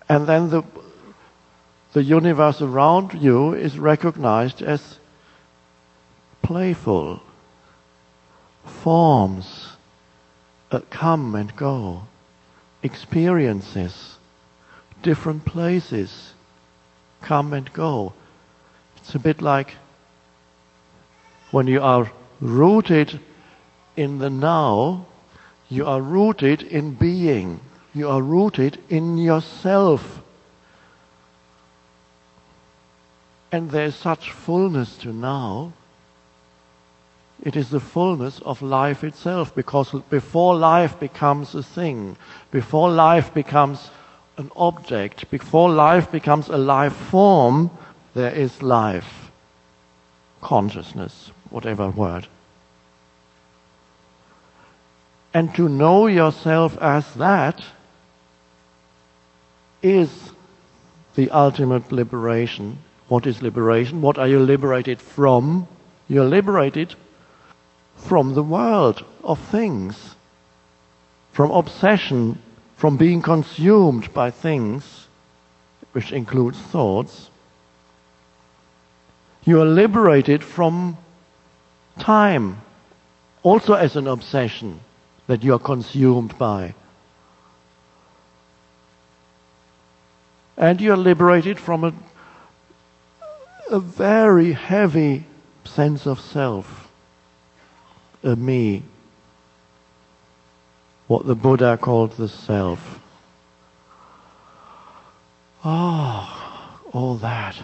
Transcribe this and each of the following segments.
And then the universe around you is recognized as playful. Forms come and go. Experiences, different places come and go. It's a bit like when you are rooted in the now, you are rooted in being. You are rooted in yourself. And there is such fullness to now. It is the fullness of life itself, because before life becomes a thing, before life becomes an object, before life becomes a life form, there is life, consciousness, whatever word. And to know yourself as that is the ultimate liberation. What is liberation? What are you liberated from? You're liberated from the world of things, from obsession, from being consumed by things, which includes thoughts. You are liberated from time, also as an obsession that you are consumed by. And you are liberated from a very heavy sense of self, a me, what the Buddha called the self. Ah, all that.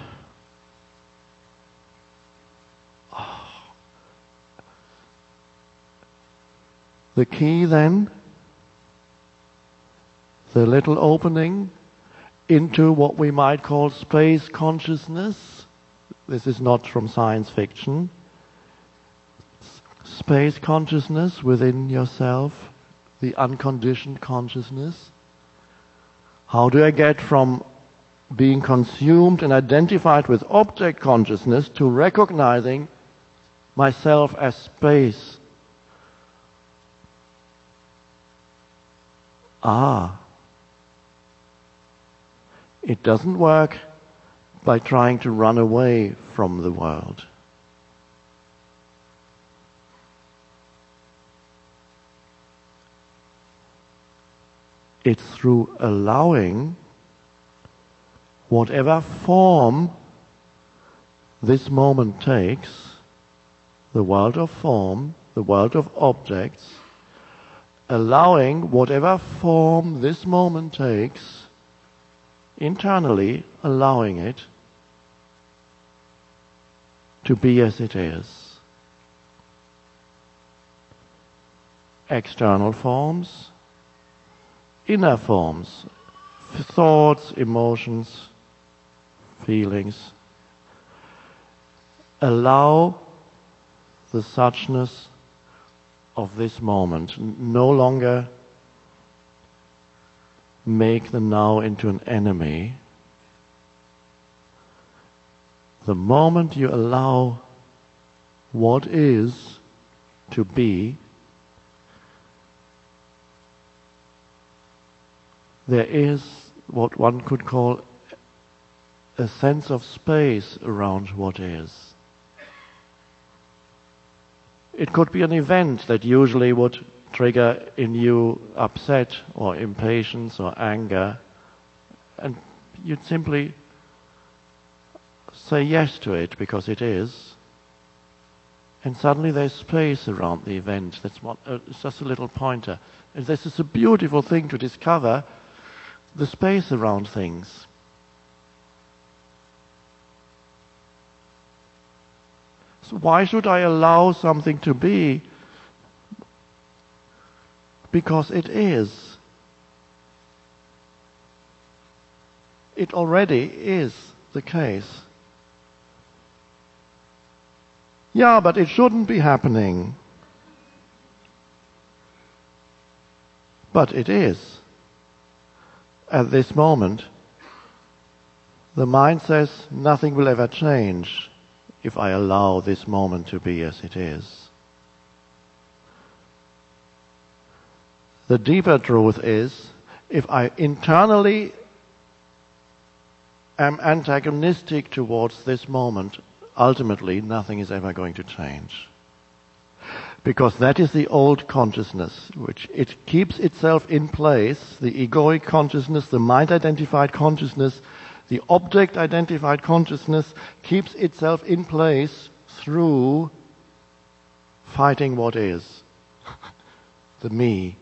The key then, the little opening into what we might call space consciousness. This is not from science fiction. Space consciousness within yourself, the unconditioned consciousness. How do I get from being consumed and identified with object consciousness to recognizing myself as space? It doesn't work by trying to run away from the world. It's through allowing whatever form this moment takes, the world of form, the world of objects, allowing whatever form this moment takes, internally allowing it to be as it is. External forms, inner forms, thoughts, emotions, feelings. Allow the suchness of this moment. No longer make the now into an enemy. The moment you allow what is to be, there is what one could call a sense of space around what is. It could be an event that usually would trigger in you upset or impatience or anger, and you'd simply say yes to it because it is, and suddenly there's space around the event. That's what, it's just a little pointer. And this is a beautiful thing to discover, the space around things. So why should I allow something to be? Because it is. It already is the case. Yeah, but it shouldn't be happening. But it is. At this moment, the mind says nothing will ever change if I allow this moment to be as it is. The deeper truth is, if I internally am antagonistic towards this moment, ultimately nothing is ever going to change. Because that is the old consciousness, which it keeps itself in place, the egoic consciousness, the mind-identified consciousness, the object-identified consciousness keeps itself in place through fighting what is, the me.